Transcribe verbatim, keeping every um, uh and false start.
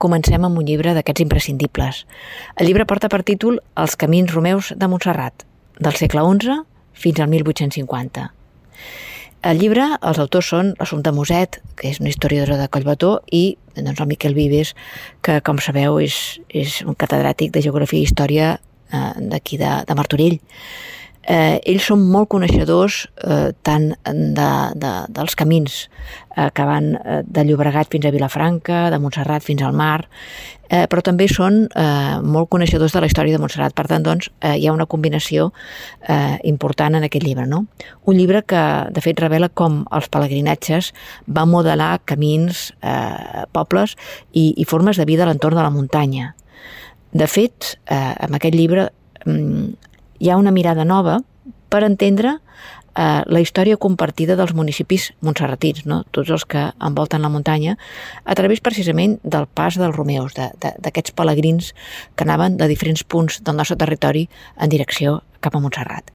comencem amb un llibre d'aquests imprescindibles. El llibre porta per títol Els camins romeus de Montserrat, del segle onze fins al mil vuit-cents cinquanta. El llibre, els autors són l'Assumpta Moset, que és una historiadora de Collbató, i doncs, el Miquel Vives, que, com sabeu, és, és un catedràtic de Geografia i Història eh, d'aquí de, de Martorell. Eh, ells són molt coneixedors eh, tant de, de, dels camins eh, que van eh, de Llobregat fins a Vilafranca, de Montserrat fins al mar, eh, però també són eh, molt coneixedors de la història de Montserrat. Per tant, doncs, eh, hi ha una combinació eh, important en aquest llibre, no? Un llibre que, de fet, revela com els pelegrinatges van modelar camins, eh, pobles i, i formes de vida a l'entorn de la muntanya. De fet, eh, en aquest llibre mm, hi ha una mirada nova per entendre eh, la història compartida dels municipis montserratins, no? Tots els que envolten la muntanya, a través precisament del pas dels romeus, de, de, d'aquests pelegrins que anaven de diferents punts del nostre territori en direcció cap a Montserrat.